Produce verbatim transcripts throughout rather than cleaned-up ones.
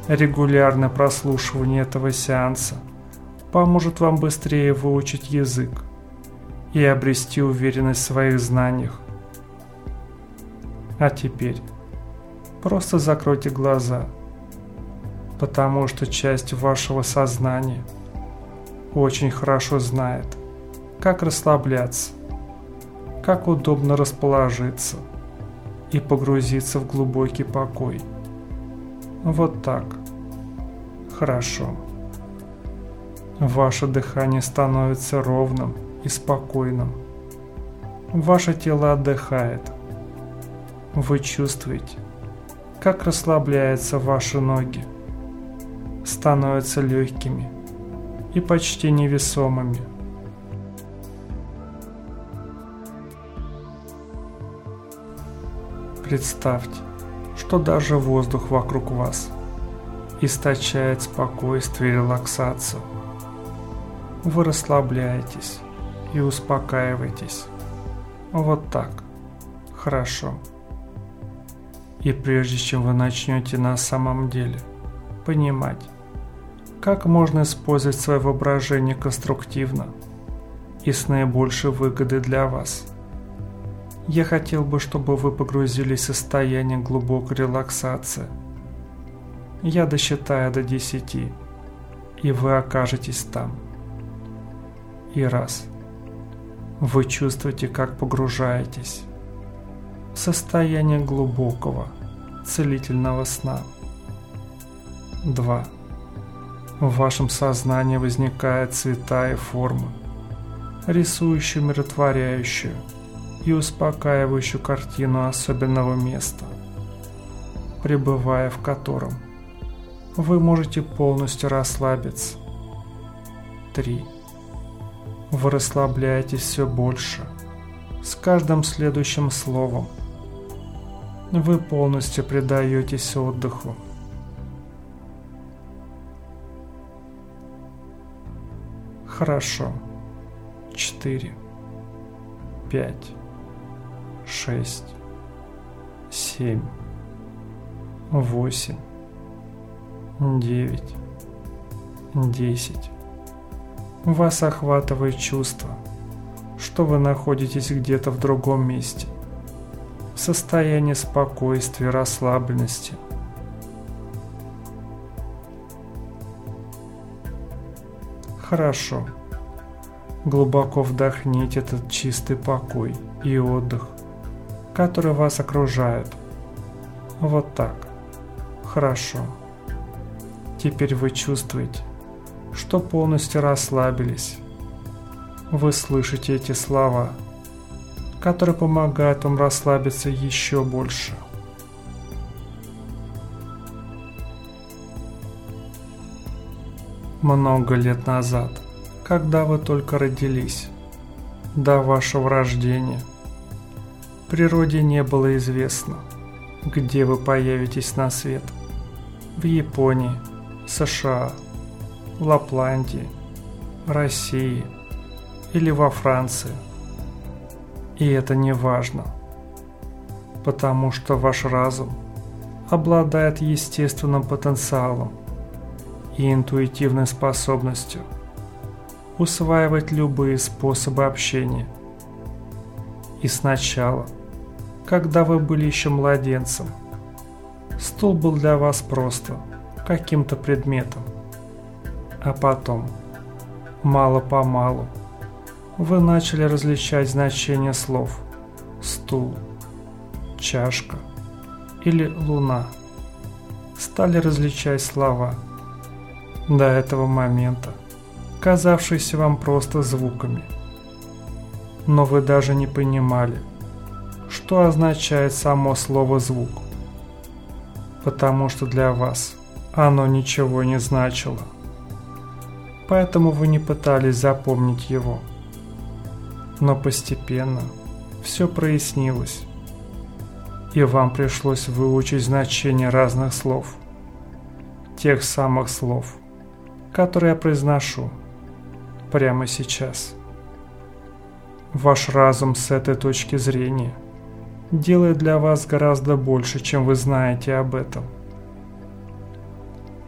Регулярное прослушивание этого сеанса поможет вам быстрее выучить язык и обрести уверенность в своих знаниях. А теперь просто закройте глаза, потому что часть вашего сознания очень хорошо знает, как расслабляться, как удобно расположиться и погрузиться в глубокий покой. Вот так. Хорошо. Ваше дыхание становится ровным и спокойным. Ваше тело отдыхает. Вы чувствуете, как расслабляются ваши ноги, становятся легкими и почти невесомыми. Представьте, что даже воздух вокруг вас источает спокойствие и релаксацию. Вы расслабляетесь и успокаиваетесь. Вот так. Хорошо. И прежде чем вы начнете на самом деле понимать, как можно использовать свое воображение конструктивно и с наибольшей выгодой для вас, я хотел бы, чтобы вы погрузились в состояние глубокой релаксации. Я досчитаю до десяти, и вы окажетесь там. И раз. Вы чувствуете, как погружаетесь в состояние глубокого, целительного сна. Два. В вашем сознании возникают цвета и формы, рисующие умиротворяющую и успокаивающую картину особенного места, пребывая в котором вы можете полностью расслабиться. Три. Вы расслабляетесь все больше с каждым следующим словом. Вы полностью предаетесь отдыху. Хорошо. Четыре. Пять. Шесть. Семь. Восемь. Девять. Десять. Вас охватывает чувство, что вы находитесь где-то в другом месте, в состоянии спокойствия, расслабленности. Хорошо. Глубоко вдохните этот чистый покой и отдых, который вас окружает. Вот так. Хорошо. Теперь вы чувствуете, что полностью расслабились. Вы слышите эти слова, которые помогают вам расслабиться еще больше. Много лет назад, когда вы только родились, до вашего рождения, природе не было известно, где вы появитесь на свет. В Японии, США, Лапландии, России или во Франции. И это не важно, потому что ваш разум обладает естественным потенциалом и интуитивной способностью усваивать любые способы общения. И сначала, когда вы были еще младенцем, стул был для вас просто каким-то предметом. А потом, мало-помалу, вы начали различать значения слов «стул», «чашка» или «луна». Стали различать слова, до этого момента казавшиеся вам просто звуками. Но вы даже не понимали, что означает само слово «звук», потому что для вас оно ничего не значило. Поэтому вы не пытались запомнить его. Но постепенно все прояснилось, и вам пришлось выучить значение разных слов, тех самых слов, которые я произношу прямо сейчас. Ваш разум с этой точки зрения делает для вас гораздо больше, чем вы знаете об этом.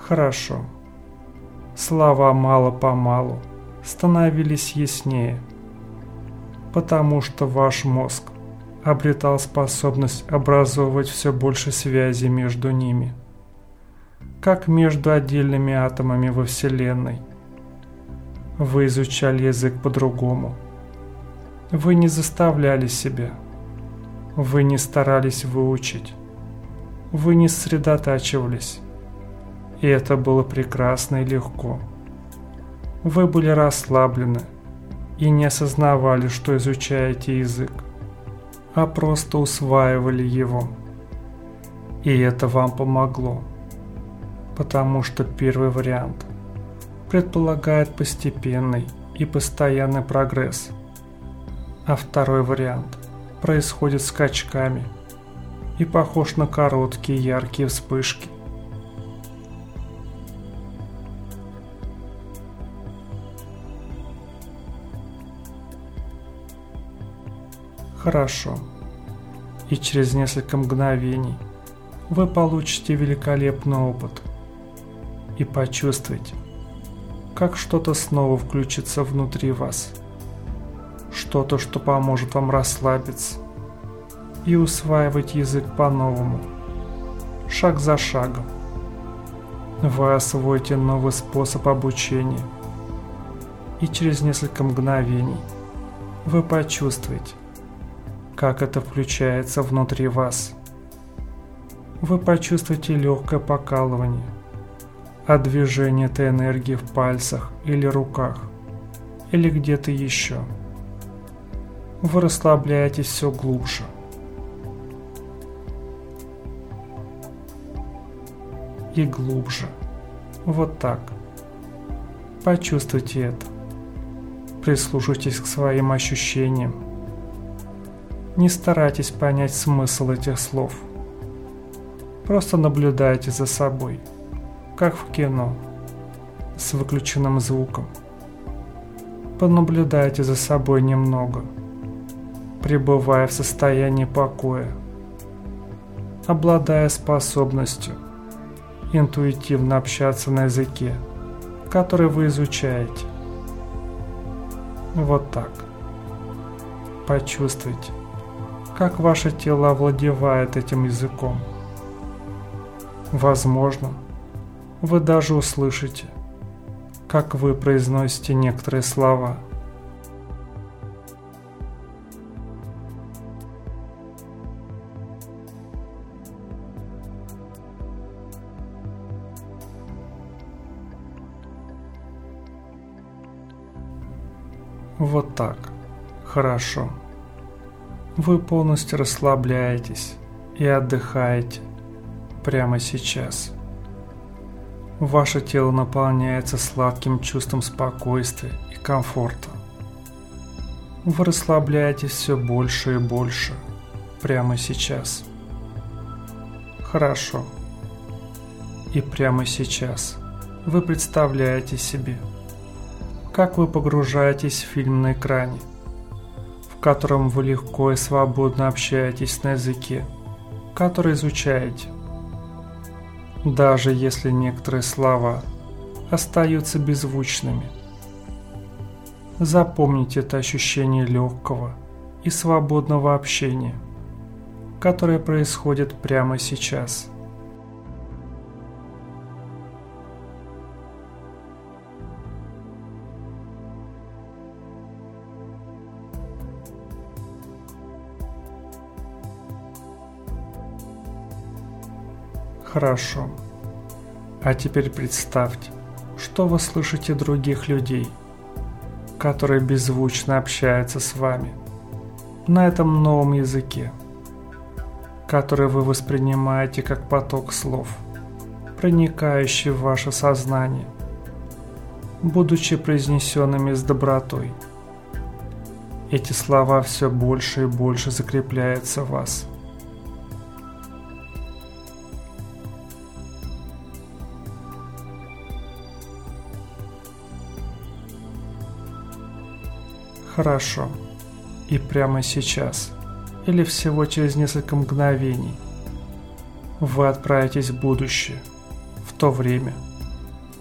Хорошо. Слова мало-помалу становились яснее, потому что ваш мозг обретал способность образовывать все больше связей между ними, как между отдельными атомами во Вселенной. Вы изучали язык по-другому. Вы не заставляли себя. Вы не старались выучить. Вы не сосредотачивались. И это было прекрасно и легко. Вы были расслаблены и не осознавали, что изучаете язык, а просто усваивали его. И это вам помогло, потому что первый вариант предполагает постепенный и постоянный прогресс, а второй вариант происходит скачками и похож на короткие яркие вспышки. Хорошо. И через несколько мгновений вы получите великолепный опыт и почувствуете, как что-то снова включится внутри вас. Что-то, что поможет вам расслабиться и усваивать язык по-новому, шаг за шагом. Вы освоите новый способ обучения, и через несколько мгновений вы почувствуете, как это включается внутри вас. Вы почувствуете легкое покалывание от движения этой энергии в пальцах или руках, или где-то еще. Вы расслабляетесь все глубже. И глубже. Вот так. Почувствуйте это. Прислушайтесь к своим ощущениям. Не старайтесь понять смысл этих слов. Просто наблюдайте за собой, как в кино, с выключенным звуком. Понаблюдайте за собой немного, пребывая в состоянии покоя, обладая способностью интуитивно общаться на языке, который вы изучаете. Вот так. Почувствуйте, как ваше тело овладевает этим языком. Возможно, вы даже услышите, как вы произносите некоторые слова. Вот так. Хорошо. Вы полностью расслабляетесь и отдыхаете прямо сейчас. Ваше тело наполняется сладким чувством спокойствия и комфорта. Вы расслабляетесь все больше и больше прямо сейчас. Хорошо. И прямо сейчас вы представляете себе, как вы погружаетесь в фильм на экране, в котором вы легко и свободно общаетесь на языке, который изучаете. Даже если некоторые слова остаются беззвучными. Запомните это ощущение легкого и свободного общения, которое происходит прямо сейчас. Хорошо. А теперь представьте, что вы слышите других людей, которые беззвучно общаются с вами на этом новом языке, который вы воспринимаете как поток слов, проникающий в ваше сознание, будучи произнесенными с добротой. Эти слова все больше и больше закрепляются в вас. Хорошо. И прямо сейчас, или всего через несколько мгновений, вы отправитесь в будущее, в то время,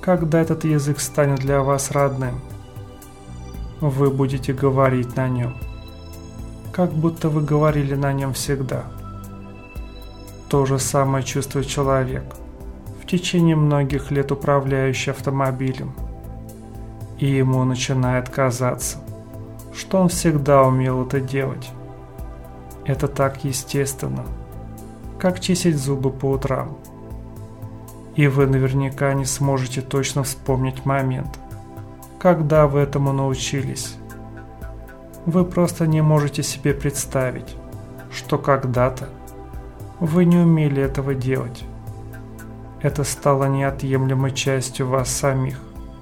Когда этот язык станет для вас родным, вы будете говорить на нем, как будто вы говорили на нем всегда. То же самое чувствует человек, в течение многих лет управляющий автомобилем, и ему начинает казаться, что он всегда умел это делать. Это так естественно, как чистить зубы по утрам. И вы наверняка не сможете точно вспомнить момент, когда вы этому научились. Вы просто не можете себе представить, что когда-то вы не умели этого делать. Это стало неотъемлемой частью вас самих.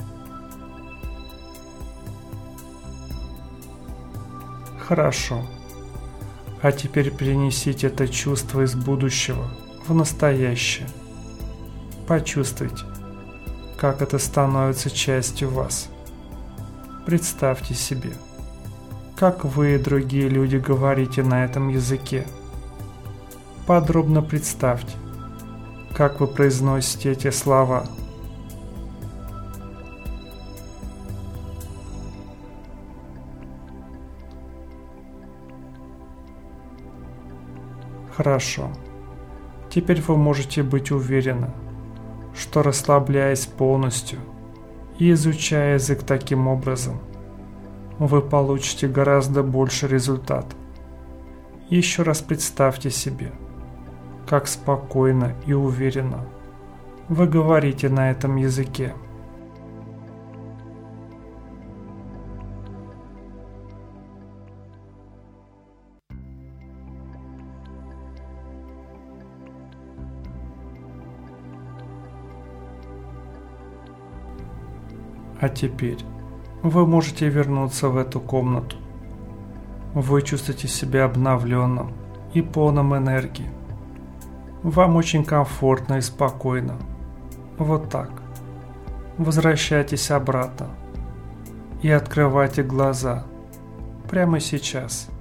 Хорошо. А теперь перенесите это чувство из будущего в настоящее. Почувствуйте, как это становится частью вас. Представьте себе, как вы и другие люди говорите на этом языке. Подробно представьте, как вы произносите эти слова. Хорошо. Теперь вы можете быть уверены, что, расслабляясь полностью и изучая язык таким образом, вы получите гораздо больше результат. Еще раз представьте себе, как спокойно и уверенно вы говорите на этом языке. А теперь вы можете вернуться в эту комнату. Вы чувствуете себя обновленным и полным энергии. Вам очень комфортно и спокойно. Вот так. Возвращайтесь обратно и открывайте глаза прямо сейчас.